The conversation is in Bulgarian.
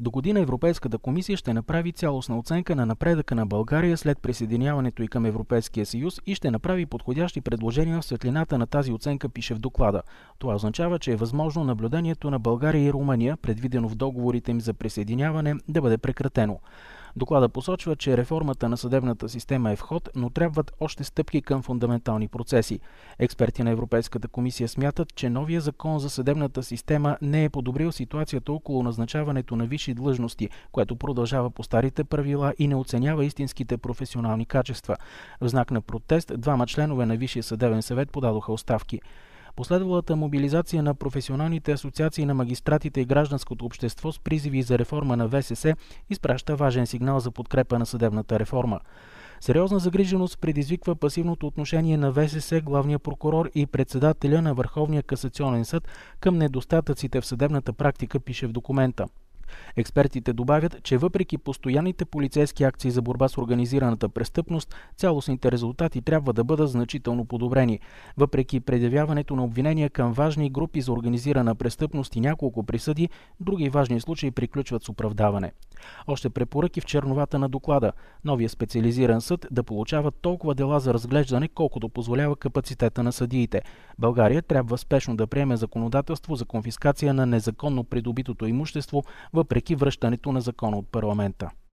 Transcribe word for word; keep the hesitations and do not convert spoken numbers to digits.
До година Европейската комисия ще направи цялостна оценка на напредъка на България след присъединяването й към Европейския съюз и ще направи подходящи предложения в светлината на тази оценка, пише в доклада. Това означава, че е възможно наблюдението на България и Румъния, предвидено в договорите им за присъединяване, да бъде прекратено. Доклада посочва, че реформата на съдебната система е в ход, но трябват още стъпки към фундаментални процеси. Експерти на Европейската комисия смятат, че новия закон за съдебната система не е подобрил ситуацията около назначаването на висши длъжности, което продължава по старите правила и не оценява истинските професионални качества. В знак на протест, двама членове на Висшия съдебен съвет подадоха оставки. Последвалата мобилизация на професионалните асоциации на магистратите и гражданското общество с призиви за реформа на ВСС изпраща важен сигнал за подкрепа на съдебната реформа. Сериозна загриженост предизвиква пасивното отношение на ВСС, главния прокурор и председателя на Върховния касационен съд към недостатъците в съдебната практика, пише в документа. Експертите добавят, че въпреки постоянните полицейски акции за борба с организираната престъпност, цялостните резултати трябва да бъдат значително подобрени. Въпреки предявяването на обвинения към важни групи за организирана престъпност и няколко присъди, други важни случаи приключват с оправдаване. Още препоръки в черновата на доклада. Новия специализиран съд да получава толкова дела за разглеждане, колкото позволява капацитета на съдиите. България трябва спешно да приеме законодателство за конфискация на незаконно придобитото имущество, въпреки връщането на закона от парламента.